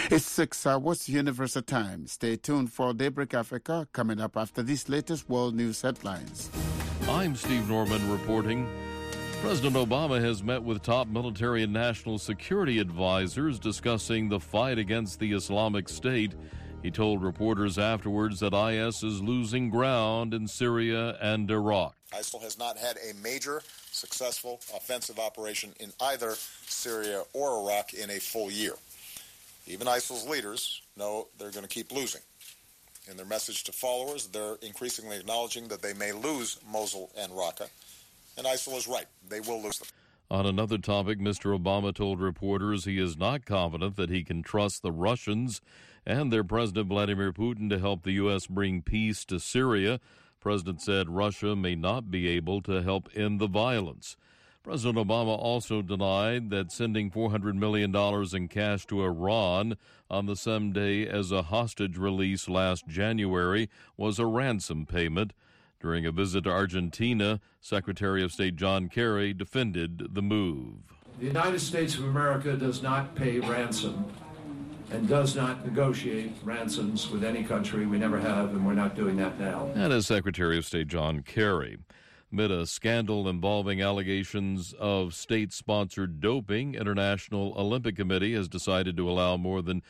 It's 6 hours, Universal Time. Stay tuned for Daybreak Africa, coming up after these latest world news headlines. I'm Steve Norman reporting. President Obama has met with top military and national security advisors discussing the fight against the Islamic State. He told reporters afterwards that IS is losing ground in Syria and Iraq. ISIL has not had a major successful offensive operation in either Syria or Iraq in a full year. Even ISIL's leaders know they're going to keep losing. In their message to followers, they're increasingly acknowledging that they may lose Mosul and Raqqa. And ISIL is right. They will lose them. On another topic, Mr. Obama told reporters he is not confident that he can trust the Russians and their President Vladimir Putin to help the U.S. bring peace to Syria. The President said Russia may not be able to help end the violence. President Obama also denied that sending $400 million in cash to Iran on the same day as a hostage release last January was a ransom payment. During a visit to Argentina, Secretary of State John Kerry defended the move. The United States of America does not pay ransom and does not negotiate ransoms with any country. We never have, and we're not doing that now. And as Secretary of State John Kerry. Amid a scandal involving allegations of state-sponsored doping, International Olympic Committee has decided to allow more than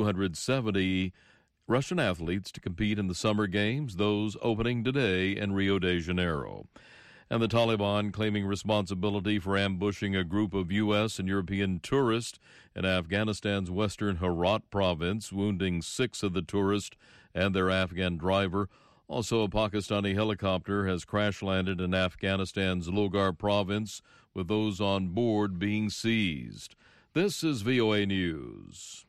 270 Russian athletes to compete in the Summer Games, those opening today in Rio de Janeiro. And the Taliban claiming responsibility for ambushing a group of U.S. and European tourists in Afghanistan's western Herat province, wounding 6 of the tourists and their Afghan driver. Also, a Pakistani helicopter has crash-landed in Afghanistan's Logar province, with those on board being seized. This is VOA News.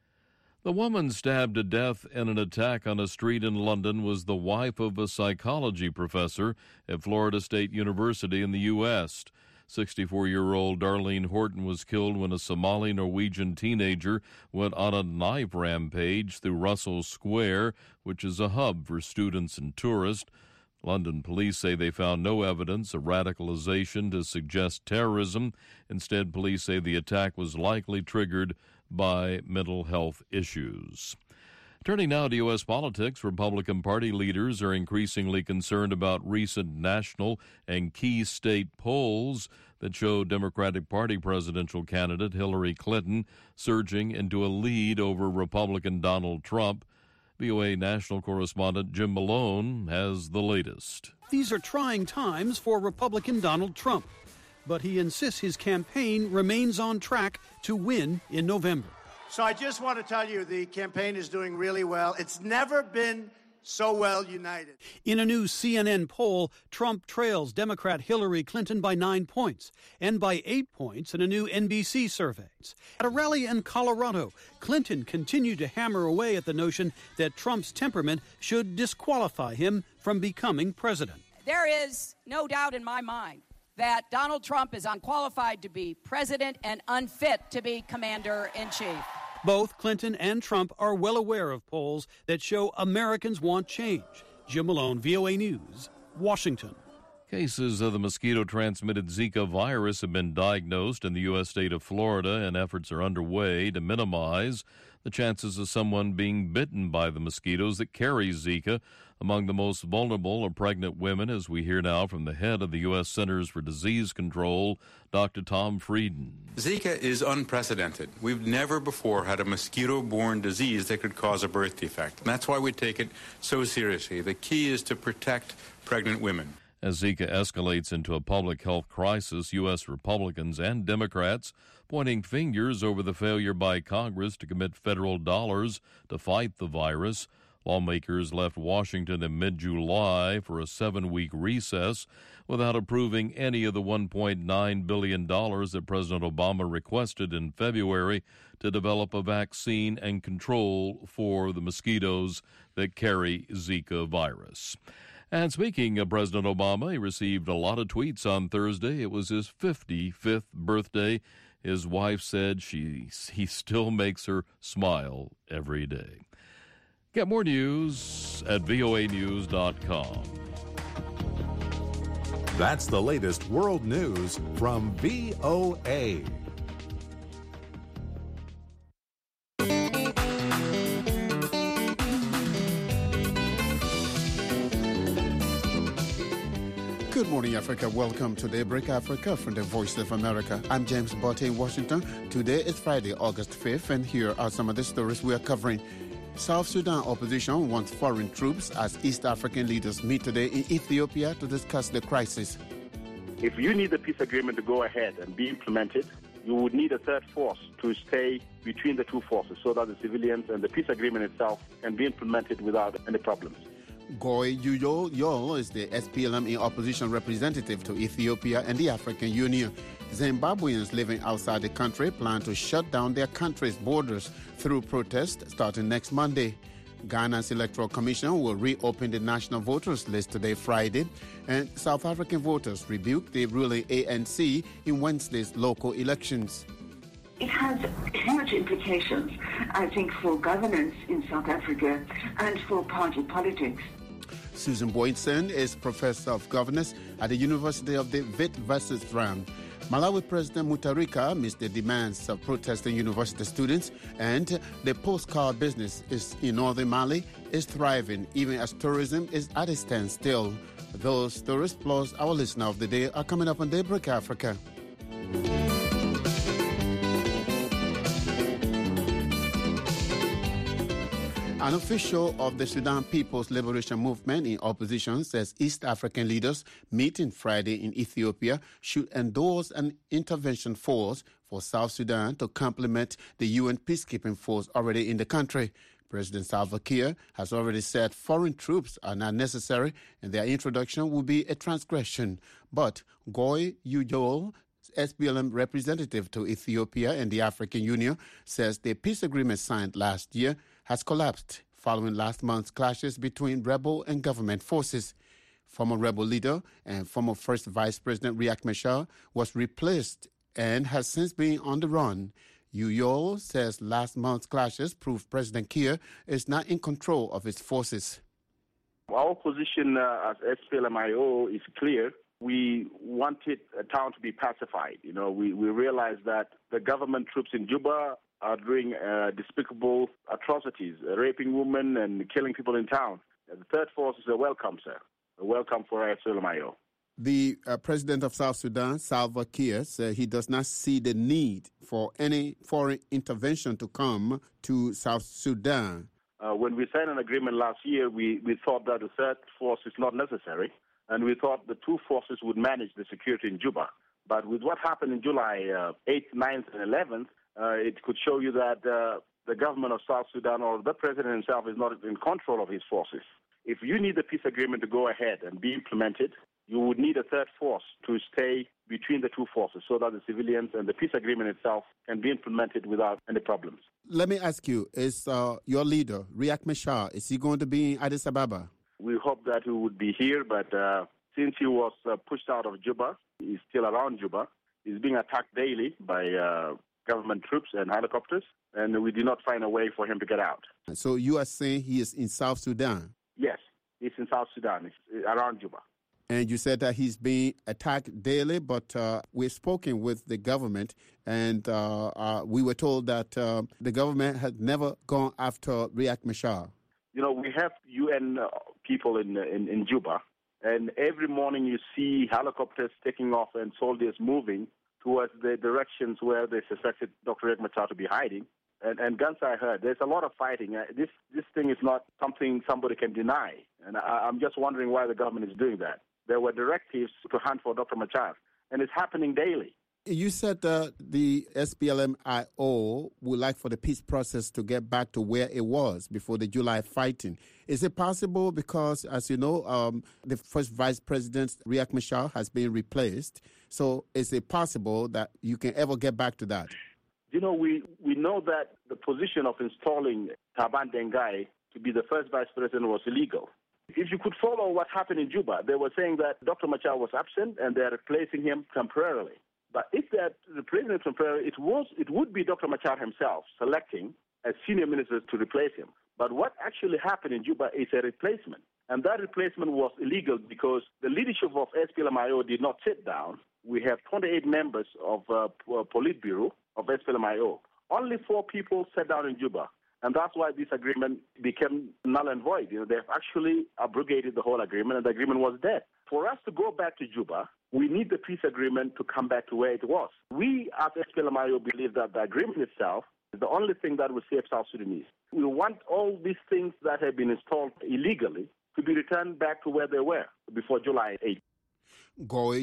The woman stabbed to death in an attack on a street in London was the wife of a psychology professor at Florida State University in the U.S. 64-year-old Darlene Horton was killed when a Somali-Norwegian teenager went on a knife rampage through Russell Square, which is a hub for students and tourists. London police say they found no evidence of radicalization to suggest terrorism. Instead, police say the attack was likely triggered by mental health issues. Turning now to U.S. politics, Republican Party leaders are increasingly concerned about recent national and key state polls that show Democratic Party presidential candidate Hillary Clinton surging into a lead over Republican Donald Trump. VOA national correspondent Jim Malone has the latest. These are trying times for Republican Donald Trump, but he insists his campaign remains on track to win in November. So I just want to tell you the campaign is doing really well. It's never been so well united. In a new CNN poll, Trump trails Democrat Hillary Clinton by 9 points and by 8 points in a new NBC survey. At a rally in Colorado, Clinton continued to hammer away at the notion that Trump's temperament should disqualify him from becoming president. There is no doubt in my mind that Donald Trump is unqualified to be president and unfit to be commander-in-chief. Both Clinton and Trump are well aware of polls that show Americans want change. Jim Malone, VOA News, Washington. Cases of the mosquito-transmitted Zika virus have been diagnosed in the U.S. state of Florida, and efforts are underway to minimize the chances of someone being bitten by the mosquitoes that carry Zika. Among the most vulnerable are pregnant women, as we hear now from the head of the U.S. Centers for Disease Control, Dr. Tom Frieden. Zika is unprecedented. We've never before had a mosquito-borne disease that could cause a birth defect. And that's why we take it so seriously. The key is to protect pregnant women. As Zika escalates into a public health crisis, U.S. Republicans and Democrats pointing fingers over the failure by Congress to commit federal dollars to fight the virus. Lawmakers left Washington in mid-July for a 7-week recess without approving any of the $1.9 billion that President Obama requested in February to develop a vaccine and control for the mosquitoes that carry Zika virus. And speaking of President Obama, he received a lot of tweets on Thursday. It was his 55th birthday. His wife said he still makes her smile every day. Get more news at voanews.com. That's the latest world news from VOA. Good morning, Africa. Welcome to Daybreak Africa from the Voice of America. I'm James Botte in Washington. Today is Friday, August 5th, and here are some of the stories we are covering. South Sudan opposition wants foreign troops as East African leaders meet today in Ethiopia to discuss the crisis. If you need the peace agreement to go ahead and be implemented, you would need a third force to stay between the two forces so that the civilians and the peace agreement itself can be implemented without any problems. Goy Yul is the SPLM in opposition representative to Ethiopia and the African Union. Zimbabweans living outside the country plan to shut down their country's borders through protest starting next Monday. Ghana's Electoral Commission will reopen the national voters list today, Friday, and South African voters rebuked the ruling ANC in Wednesday's local elections. It has huge implications, I think, for governance in South Africa and for party politics. Susan Boyson is professor of governance at the University of the Witwatersrand. Malawi President Mutharika missed the demands of protesting university students, and the postcard business in northern Mali is thriving, even as tourism is at a standstill. Those stories plus our listener of the day are coming up on Daybreak Africa. An official of the Sudan People's Liberation Movement in opposition says East African leaders meeting Friday in Ethiopia should endorse an intervention force for South Sudan to complement the UN peacekeeping force already in the country. President Salva Kiir has already said foreign troops are not necessary and their introduction will be a transgression. But Goy Yul, SPLM representative to Ethiopia and the African Union, says the peace agreement signed last year has collapsed following last month's clashes between rebel and government forces. Former rebel leader and former First Vice President Riek Machar was replaced and has since been on the run. Yul says last month's clashes prove President Kiir is not in control of his forces. Our position as SPLM-IO is clear. We wanted a town to be pacified. We realize that the government troops in Juba are doing despicable atrocities, raping women and killing people in town. The third force is a welcome, sir. A welcome for SPLM-IO. The president of South Sudan, Salva Kiir, said he does not see the need for any foreign intervention to come to South Sudan. When we signed an agreement last year, we thought that the third force is not necessary, and we thought the two forces would manage the security in Juba. But with what happened in July 8th, 9th, and 11th, it could show you that the government of South Sudan or the president himself is not in control of his forces. If you need the peace agreement to go ahead and be implemented, you would need a third force to stay between the two forces so that the civilians and the peace agreement itself can be implemented without any problems. Let me ask you, is your leader, Riek Machar, is he going to be in Addis Ababa? We hope that he would be here, but since he was pushed out of Juba, he's still around Juba. He's being attacked daily by government troops and helicopters, and we did not find a way for him to get out. So you are saying he is in South Sudan? Yes, he's in South Sudan, he's around Juba. And you said that he's being attacked daily, but we've spoken with the government, and we were told that the government had never gone after Riek Machar. We have UN people in Juba, and every morning you see helicopters taking off and soldiers moving towards the directions where they suspected Dr. Riek Machar to be hiding. And guns are heard. There's a lot of fighting. This thing is not something somebody can deny. And I'm just wondering why the government is doing that. There were directives to hunt for Dr. Machar, and it's happening daily. You said the SPLM-IO would like for the peace process to get back to where it was before the July fighting. Is it possible because, as you know, the first Vice President, Riek Machar, has been replaced? So is it possible that you can ever get back to that? We know that the position of installing Taban Dengai to be the first Vice President was illegal. If you could follow what happened in Juba, they were saying that Dr. Machar was absent and they're replacing him temporarily. But if they're replacing him temporarily, it would be Dr. Machar himself selecting as senior ministers to replace him. But what actually happened in Juba is a replacement. And that replacement was illegal because the leadership of SPLM-IO did not sit down. We have 28 members of Politburo of SPLM-IO. Only 4 people sat down in Juba. And that's why this agreement became null and void. They've actually abrogated the whole agreement, and the agreement was dead. For us to go back to Juba, we need the peace agreement to come back to where it was. We, as SPLMIO, believe that the agreement itself is the only thing that will save South Sudanese. We want all these things that have been installed illegally to be returned back to where they were before July 8th. Goy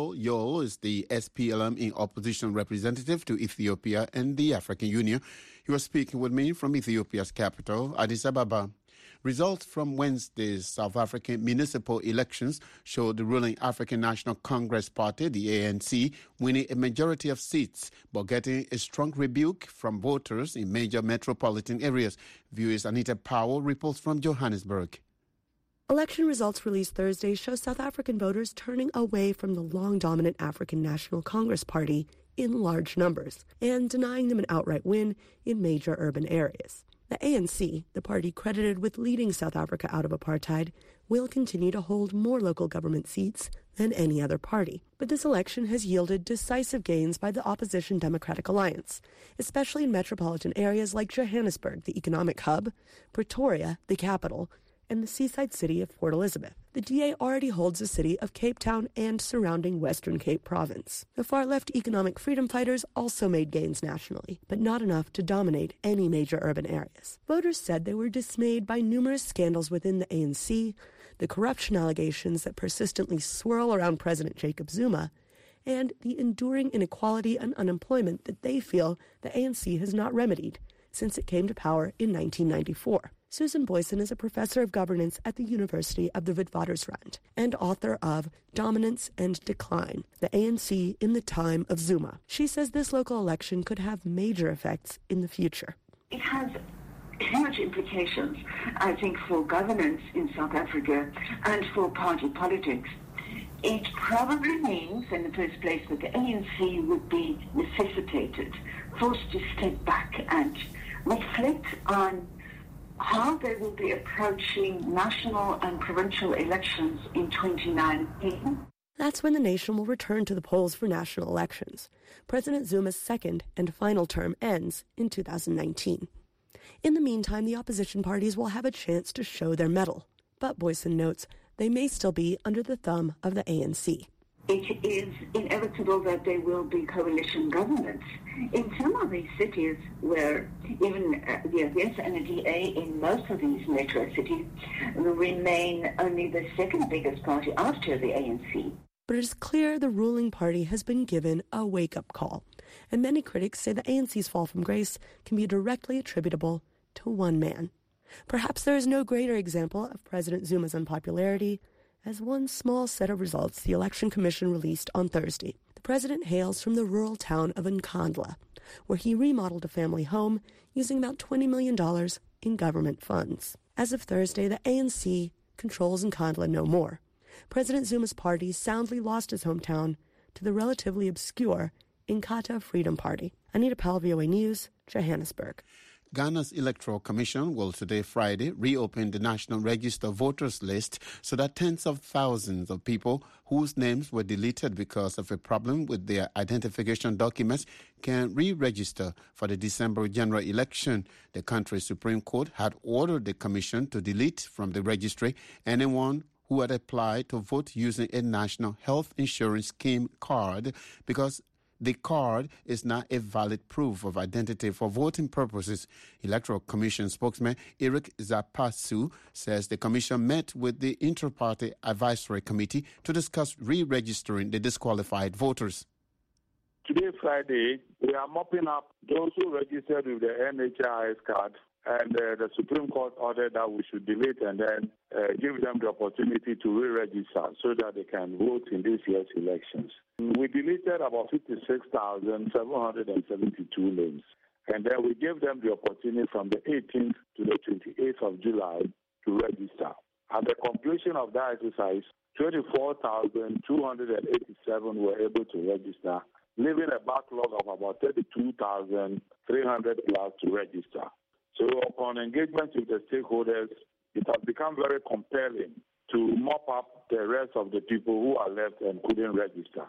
Yul is the SPLM in opposition representative to Ethiopia and the African Union. He was speaking with me from Ethiopia's capital, Addis Ababa. Results from Wednesday's South African municipal elections showed the ruling African National Congress Party, the ANC, winning a majority of seats, but getting a strong rebuke from voters in major metropolitan areas. Viewers Anita Powell reports from Johannesburg. Election results released Thursday show South African voters turning away from the long-dominant African National Congress Party in large numbers and denying them an outright win in major urban areas. The ANC, the party credited with leading South Africa out of apartheid, will continue to hold more local government seats than any other party. But this election has yielded decisive gains by the opposition Democratic Alliance, especially in metropolitan areas like Johannesburg, the economic hub, Pretoria, the capital, and the seaside city of Port Elizabeth. The DA already holds the city of Cape Town and surrounding Western Cape Province. The far-left economic freedom fighters also made gains nationally, but not enough to dominate any major urban areas. Voters said they were dismayed by numerous scandals within the ANC, the corruption allegations that persistently swirl around President Jacob Zuma, and the enduring inequality and unemployment that they feel the ANC has not remedied since it came to power in 1994. Susan Boyson is a professor of governance at the University of the Witwatersrand and author of Dominance and Decline, the ANC in the Time of Zuma. She says this local election could have major effects in the future. It has huge implications, I think, for governance in South Africa and for party politics. It probably means, in the first place, that the ANC would be necessitated, forced to step back and reflect on how they will be approaching national and provincial elections in 2019. That's when the nation will return to the polls for national elections. President Zuma's second and final term ends in 2019. In the meantime, the opposition parties will have a chance to show their mettle. But Boyson notes they may still be under the thumb of the ANC. It is inevitable that there will be coalition governments. In some of these cities where even the FS and the DA in most of these metro cities remain only the second biggest party after the ANC. But it is clear the ruling party has been given a wake-up call, and many critics say the ANC's fall from grace can be directly attributable to one man. Perhaps there is no greater example of President Zuma's unpopularity as one small set of results the Election Commission released on Thursday. The president hails from the rural town of Nkandla, where he remodeled a family home using about $20 million in government funds. As of Thursday, the ANC controls Nkandla no more. President Zuma's party soundly lost his hometown to the relatively obscure Inkatha Freedom Party. Anita Powell, VOA News, Johannesburg. Ghana's Electoral Commission will today, Friday, reopen the National Register voters list so that tens of thousands of people whose names were deleted because of a problem with their identification documents can re-register for the December general election. The country's Supreme Court had ordered the Commission to delete from the registry anyone who had applied to vote using a National Health Insurance Scheme card because the card is not a valid proof of identity for voting purposes. Electoral Commission spokesman Eric Zapasu says the Commission met with the Inter-Party Advisory Committee to discuss re-registering the disqualified voters. Today, Friday, we are mopping up those who registered with the NHIS card, and the Supreme Court ordered that we should delete and then give them the opportunity to re-register so that they can vote in this year's elections. We deleted about 56,772 names, and then we gave them the opportunity from the 18th to the 28th of July to register. At the completion of that exercise, 24,287 were able to register, leaving a backlog of about 32,300 plus to register. So upon engagement with the stakeholders, it has become very compelling to mop up the rest of the people who are left and couldn't register.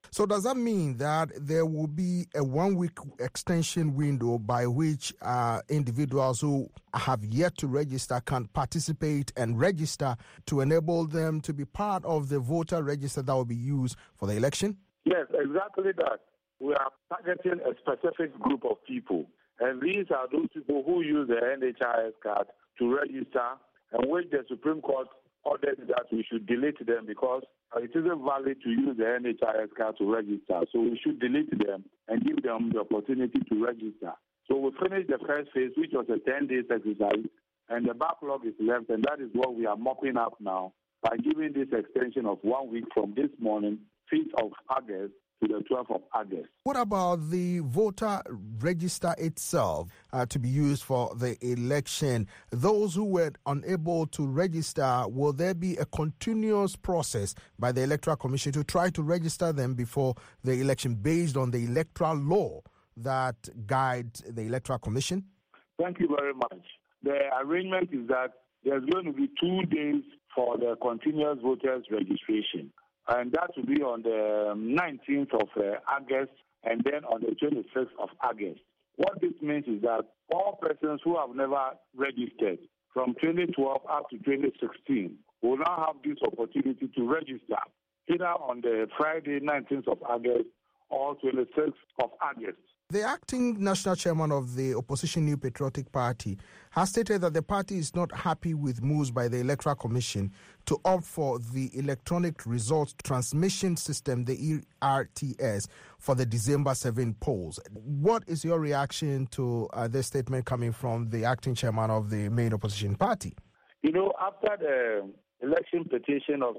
So does that mean that there will be a 1-week extension window by which individuals who have yet to register can participate and register to enable them to be part of the voter register that will be used for the election? Yes, exactly that. We are targeting a specific group of people, and these are those people who use the NHIS card to register, and which the Supreme Court ordered that we should delete them because it isn't valid to use the NHIS card to register. So we should delete them and give them the opportunity to register. So we finished the first phase, which was a 10-day exercise, and the backlog is left, and that is what we are mopping up now by giving this extension of 1 week from this morning, 5th of August, to the 12th of August. What about the voter register itself to be used for the election? Those who were unable to register, will there be a continuous process by the Electoral Commission to try to register them before the election based on the electoral law that guides the Electoral Commission? Thank you very much. The arrangement is that there's going to be 2 days for the continuous voters registration. And that will be on the 19th of August and then on the 26th of August. What this means is that all persons who have never registered from 2012 up to 2016 will now have this opportunity to register either on the Friday, 19th of August or 26th of August. The acting national chairman of the opposition New Patriotic Party has stated that the party is not happy with moves by the Electoral Commission to opt for the electronic results transmission system, the ERTS, for the December 7 polls. What is your reaction to this statement coming from the acting chairman of the main opposition party? You know, after the election petition of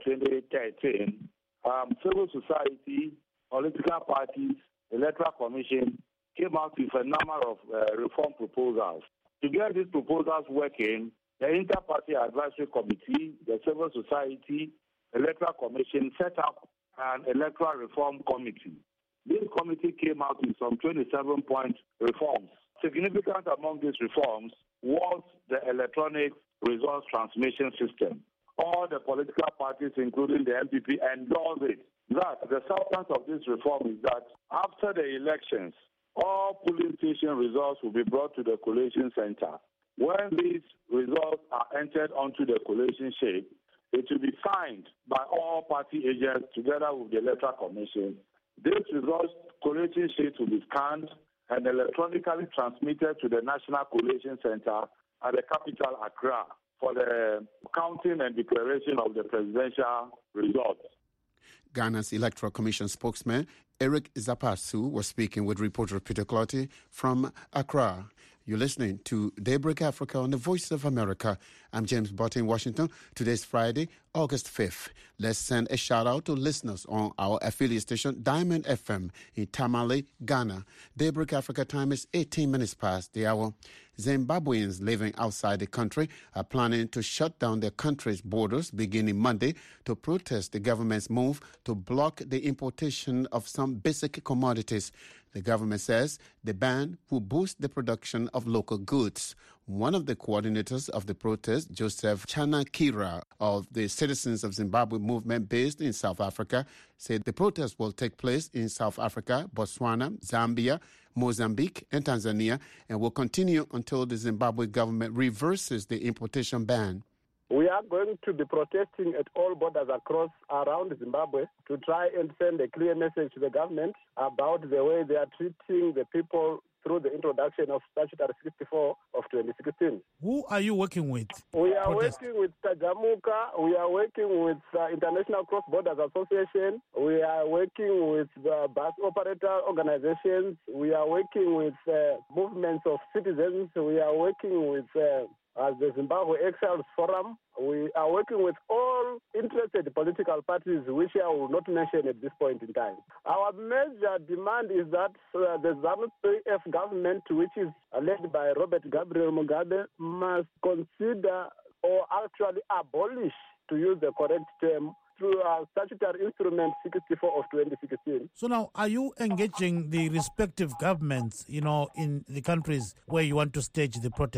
2013, civil society, political parties, Electoral Commission came out with a number of reform proposals. To get these proposals working, the Inter-Party Advisory Committee, the Civil Society, Electoral Commission set up an Electoral Reform Committee. This committee came out with some 27-point reforms. Significant among these reforms was the electronic results transmission system. All the political parties, including the MPP, endorsed it. That the substance of this reform is that after the elections, all polling station results will be brought to the collation center. When these results are entered onto the collation sheet, it will be signed by all party agents together with the Electoral Commission. These results collation sheets will be scanned and electronically transmitted to the National Collation Center at the capital Accra for the counting and declaration of the presidential results. Ghana's Electoral Commission spokesman Eric Zapasu was speaking with reporter Peter Clotty from Accra. You're listening to Daybreak Africa on the Voice of America. I'm James Butt in Washington. Today's Friday, August 5th. Let's send a shout-out to listeners on our affiliate station, Diamond FM in Tamale, Ghana. Daybreak Africa time is 18 minutes past the hour. Zimbabweans living outside the country are planning to shut down their country's borders beginning Monday to protest the government's move to block the importation of some basic commodities. The government says the ban will boost the production of local goods. One of the coordinators of the protest, Joseph Chanakira of the Citizens of Zimbabwe movement based in South Africa, said the protest will take place in South Africa, Botswana, Zambia, Mozambique, and Tanzania, and will continue until the Zimbabwe government reverses the importation ban. We are going to be protesting at all borders around Zimbabwe to try and send a clear message to the government about the way they are treating the people through the introduction of Statutory 64 of 2016. Who are you working with? We are working with Tajamuka. We are working with International Cross Borders Association. We are working with bus operator organizations. We are working with movements of citizens. We are working with the Zimbabwe Exiles Forum. We are working with all interested political parties, which I will not mention at this point in time. Our major demand is that the ZANU-PF government, which is led by Robert Gabriel Mugabe, must consider or actually abolish, to use the correct term, through statutory instrument 64 of 2016. So now, are you engaging the respective governments, in the countries where you want to stage the protests?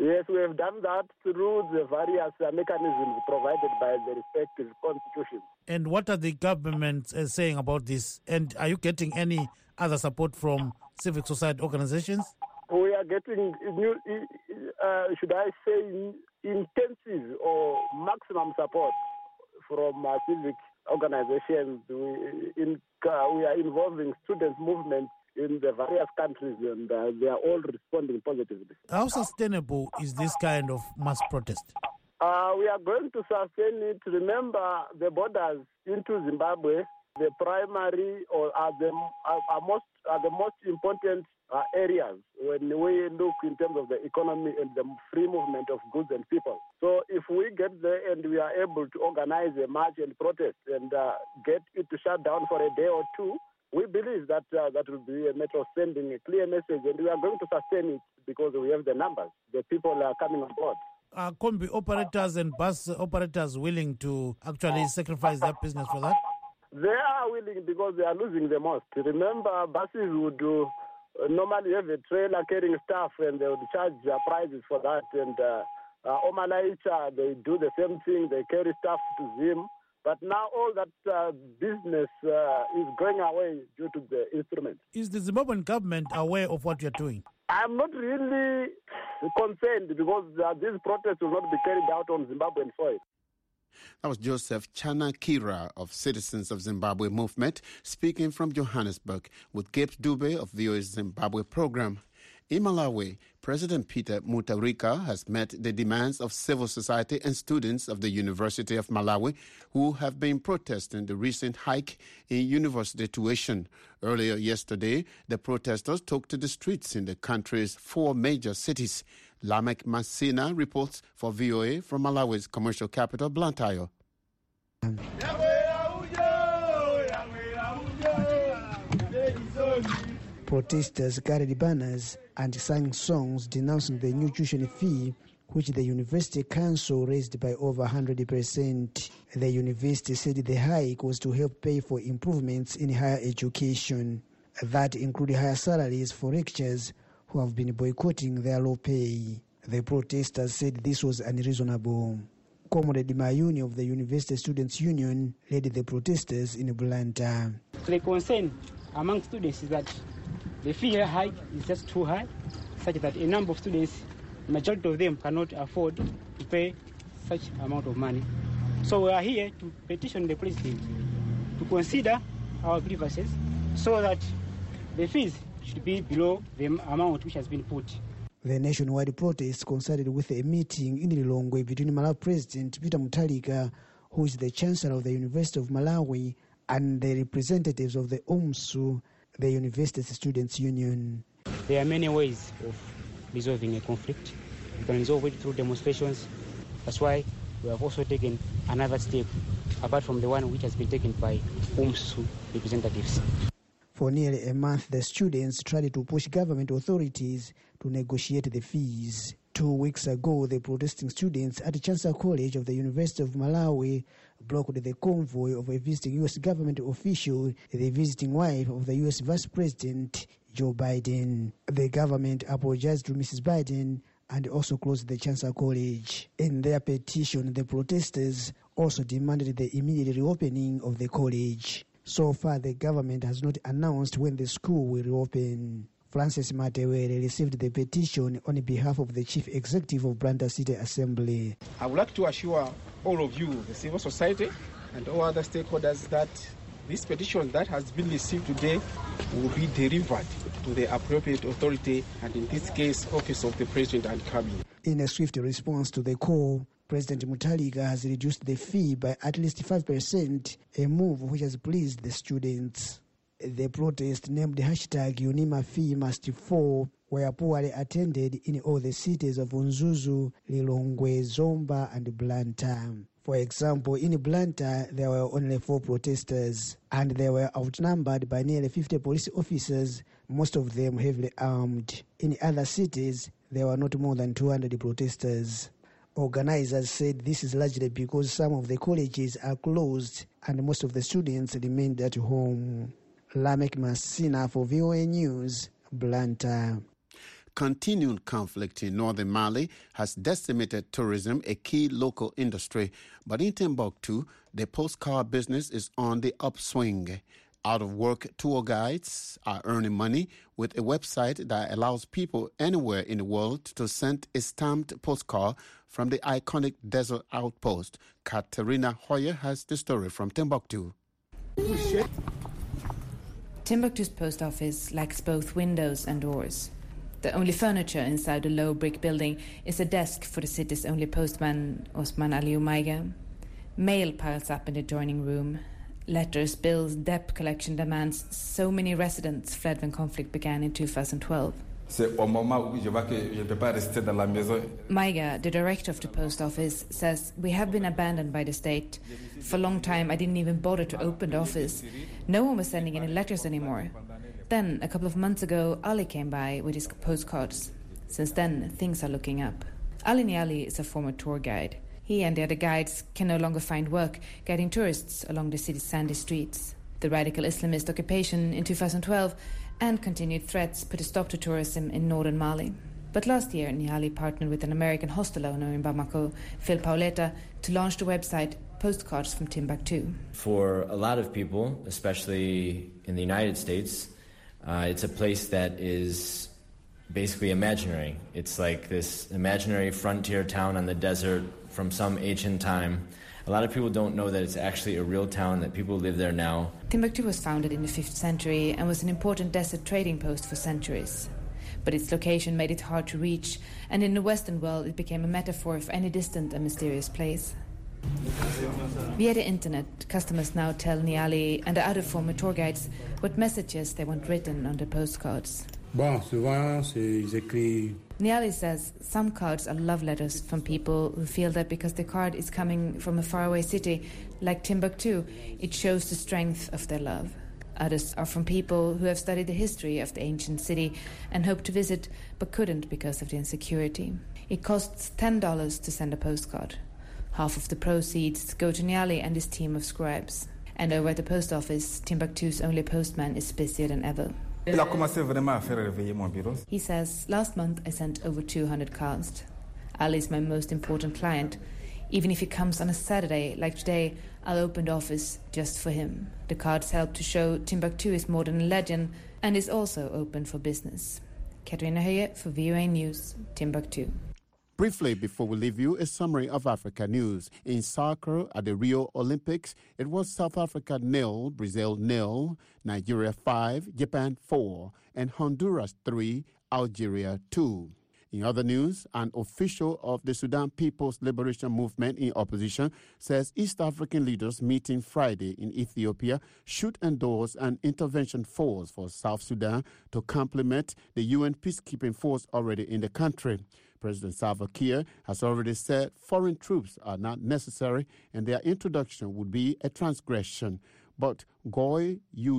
Yes, we have done that through the various mechanisms provided by the respective constitutions. And what are the governments saying about this? And are you getting any other support from civic society organizations? We are getting, should I say, intensive or maximum support from civic organizations. We are involving student movements in the various countries, and they are all responding positively. How sustainable is this kind of mass protest? We are going to sustain it. Remember, the borders into Zimbabwe, the primary or are the most important areas when we look in terms of the economy and the free movement of goods and people. So if we get there and we are able to organize a march and protest and get it to shut down for a day or two, we believe that that will be a matter of sending a clear message, and we are going to sustain it because we have the numbers. The people are coming on board. Are combi operators and bus operators willing to actually sacrifice their business for that? They are willing because they are losing the most. Remember, buses would normally have a trailer carrying staff, and they would charge prices for that. And Omalaicha, they do the same thing. They carry staff to Zim. But now all that business is going away due to the instrument. Is the Zimbabwean government aware of what you're doing? I'm not really concerned because these protests will not be carried out on Zimbabwean soil. That was Joseph Chanakira of Citizens of Zimbabwe Movement speaking from Johannesburg with Gabe Dube of VOA's Zimbabwe program. In Malawi, President Peter Mutharika has met the demands of civil society and students of the University of Malawi who have been protesting the recent hike in university tuition. Earlier yesterday, the protesters took to the streets in the country's 4 major cities. Lamek Masina reports for VOA from Malawi's commercial capital, Blantyre. Protesters carried banners and sang songs denouncing the new tuition fee, which the University Council raised by over 100%. The university said the hike was to help pay for improvements in higher education. That included higher salaries for lecturers who have been boycotting their low pay. The protesters said this was unreasonable. Comrade Mayuni of the University Students' Union led the protesters in Blantyre. The concern among students is that the fee hike is just too high, such that a number of students, the majority of them, cannot afford to pay such amount of money. So we are here to petition the president to consider our grievances so that the fees should be below the amount which has been put. The nationwide protest coincided with a meeting in Lilongwe between Malawi President Peter Mutharika, who is the Chancellor of the University of Malawi, and the representatives of the UMSU, the University Students' Union. There are many ways of resolving a conflict. You can resolve it through demonstrations. That's why we have also taken another step, apart from the one which has been taken by UMSU representatives. For nearly a month, the students tried to push government authorities to negotiate the fees. 2 weeks ago, the protesting students at Chancellor College of the University of Malawi blocked the convoy of a visiting U.S. government official, the visiting wife of the U.S. Vice President Joe Biden. The government apologized to Mrs. Biden and also closed the Chancellor College. In their petition, the protesters also demanded the immediate reopening of the college. So far, the government has not announced when the school will reopen. Francis Matewere received the petition on behalf of the Chief Executive of Blantyre City Assembly. I would like to assure all of you, the civil society and all other stakeholders, that this petition that has been received today will be delivered to the appropriate authority, and in this case, Office of the President and Cabinet. In a swift response to the call, President Mutharika has reduced the fee by at least 5%, a move which has pleased the students. The protest, named #Unima Fee Must Fall, were poorly attended in all the cities of Unzuzu, Lilongwe, Zomba, and Blantyre. For example, in Blantyre, there were only 4 protesters, and they were outnumbered by nearly 50 police officers, most of them heavily armed. In other cities, there were not more than 200 protesters. Organizers said this is largely because some of the colleges are closed and most of the students remained at home. Lamek Masina for VOA News, Blantyre. Continued conflict in northern Mali has decimated tourism, a key local industry. But in Timbuktu, the postcard business is on the upswing. Out-of-work tour guides are earning money with a website that allows people anywhere in the world to send a stamped postcard from the iconic desert outpost. Katerina Hoyer has the story from Timbuktu. Timbuktu's post office lacks both windows and doors. The only furniture inside the low brick building is a desk for the city's only postman, Osman Aliou Maiga. Mail piles up in the adjoining room. Letters, bills, debt collection demands. So many residents fled when conflict began in 2012. Maiga, the director of the post office, says, "We have been abandoned by the state. For a long time, I didn't even bother to open the office. No one was sending any letters anymore. Then, a couple of months ago, Ali came by with his postcards. Since then, things are looking up." Ali Niali is a former tour guide. He and the other guides can no longer find work guiding tourists along the city's sandy streets. The radical Islamist occupation in 2012 and continued threats put a stop to tourism in northern Mali. But last year, Niali partnered with an American hostel owner in Bamako, Phil Paoletta, to launch the website Postcards from Timbuktu. For a lot of people, especially in the United States, it's a place that is basically imaginary. It's like this imaginary frontier town on the desert from some ancient time. A lot of people don't know that it's actually a real town, that people live there now. Timbuktu was founded in the 5th century and was an important desert trading post for centuries. But its location made it hard to reach, and in the Western world it became a metaphor for any distant and mysterious place. Via the internet, customers now tell Niali and the other former tour guides what messages they want written on the postcards. Niali says some cards are love letters from people who feel that because the card is coming from a faraway city like Timbuktu, it shows the strength of their love. Others are from people who have studied the history of the ancient city and hoped to visit but couldn't because of the insecurity. It costs $10 to send a postcard. Half of the proceeds go to Niali and his team of scribes. And over at the post office, Timbuktu's only postman is busier than ever. He says, "Last month I sent over 200 cards. Ali is my most important client. Even if he comes on a Saturday, like today, I'll open the office just for him." The cards help to show Timbuktu is more than a legend and is also open for business. Katrina Höje for VOA News, Timbuktu. Briefly, before we leave you, a summary of Africa news. In soccer at the Rio Olympics, it was South Africa 0, Brazil 0, Nigeria 5, Japan 4, and Honduras 3, Algeria 2. In other news, an official of the Sudan People's Liberation Movement in opposition says East African leaders meeting Friday in Ethiopia should endorse an intervention force for South Sudan to complement the UN peacekeeping force already in the country. President Salva Kiir has already said foreign troops are not necessary and their introduction would be a transgression. But Goy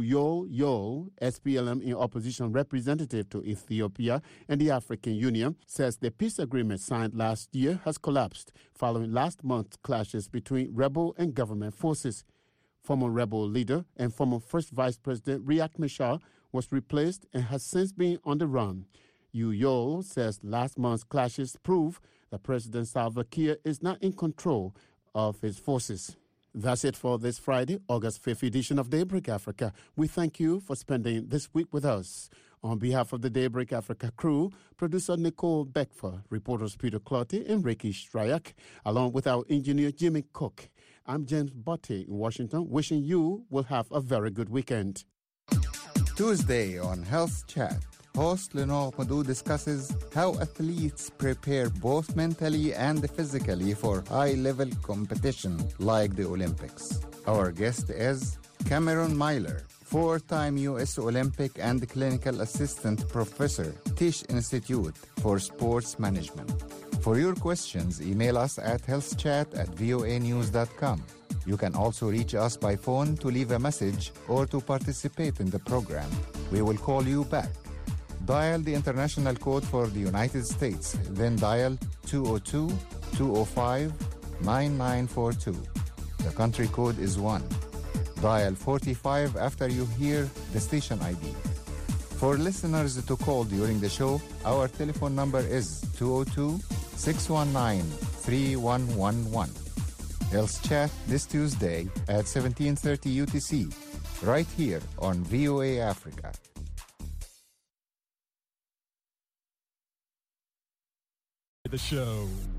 Yuyo, SPLM in opposition representative to Ethiopia and the African Union, says the peace agreement signed last year has collapsed following last month's clashes between rebel and government forces. Former rebel leader and former first vice president Riek Machar was replaced and has since been on the run. Yuyo says last month's clashes prove that President Salva Kiir is not in control of his forces. That's it for this Friday, August 5th edition of Daybreak Africa. We thank you for spending this week with us. On behalf of the Daybreak Africa crew, producer Nicole Beckfer, reporters Peter Clotty and Ricky Stryak, along with our engineer Jimmy Cook, I'm James Botte in Washington, wishing you will have a very good weekend. Tuesday on Health Chat, host Lenore Madu discusses how athletes prepare both mentally and physically for high-level competition like the Olympics. Our guest is Cameron Myler, four-time U.S. Olympic and clinical assistant professor, Tisch Institute for Sports Management. For your questions, email us at healthchat@voanews.com. You can also reach us by phone to leave a message or to participate in the program. We will call you back. Dial the international code for the United States, then dial 202-205-9942. The country code is 1. Dial 45 after you hear the station ID. For listeners to call during the show, our telephone number is 202-619-3111. Health Chat this Tuesday at 17:30 UTC, right here on VOA Africa. The show.